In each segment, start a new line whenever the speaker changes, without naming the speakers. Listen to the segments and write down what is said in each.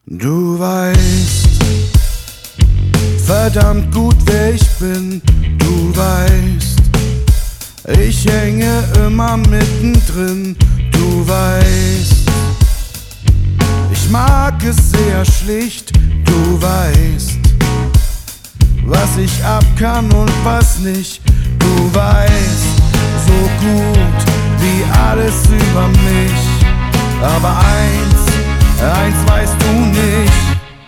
Du weißt verdammt gut, wer ich bin. Du weißt, ich hänge immer mittendrin. Du weißt, ich mag es sehr schlicht. Du weißt, was ich ab kann und was nicht. Du weißt so gut wie alles über mich. Aber eins weißt du nicht.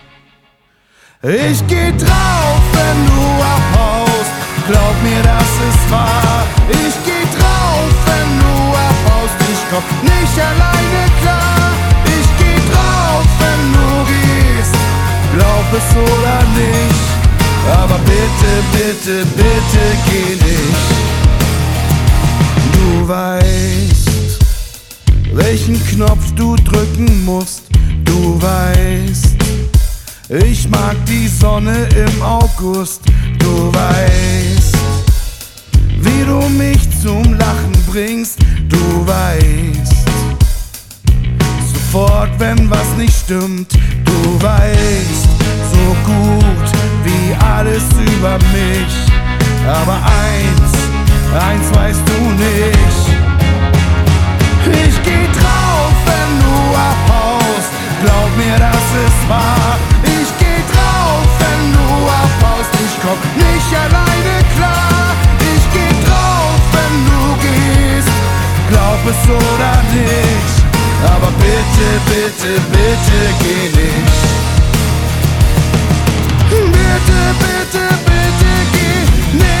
Ich geh drauf, wenn du abhaust. Glaub mir, das ist wahr. Ich geh drauf, wenn du abhaust. Ich komm nicht alleine klar. Ich geh drauf, wenn du gehst. Glaub es oder nicht. Aber bitte, bitte, bitte geh nicht. Du weißt, welchen Knopf du drücken musst. Du weißt, ich mag die Sonne im August. Du weißt, wie du mich zum Lachen bringst. Du weißt, sofort, wenn was nicht stimmt. Du weißt so gut wie alles über mich. Aber eins weißt du nicht. Ich geh drauf, wenn du abhaust. Glaub mir, das ist wahr. Ich geh drauf, wenn du abhaust. Ich komm nicht alleine klar. Ich geh drauf, wenn du gehst. Glaub es oder nicht. Aber bitte, bitte, bitte geh nicht. Bitte, bitte, bitte geh nicht.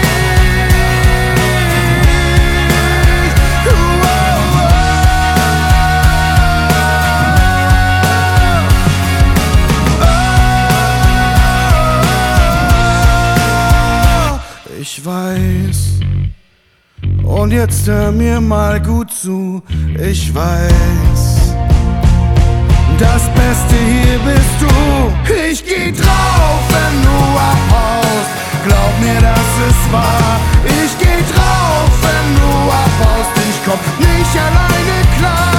Ich weiß, und jetzt hör mir mal gut zu. Ich weiß, das Beste hier bist du. Ich geh drauf, wenn du abhaust. Glaub mir, das ist wahr. Ich geh drauf, wenn du abhaust. Ich komm nicht alleine klar.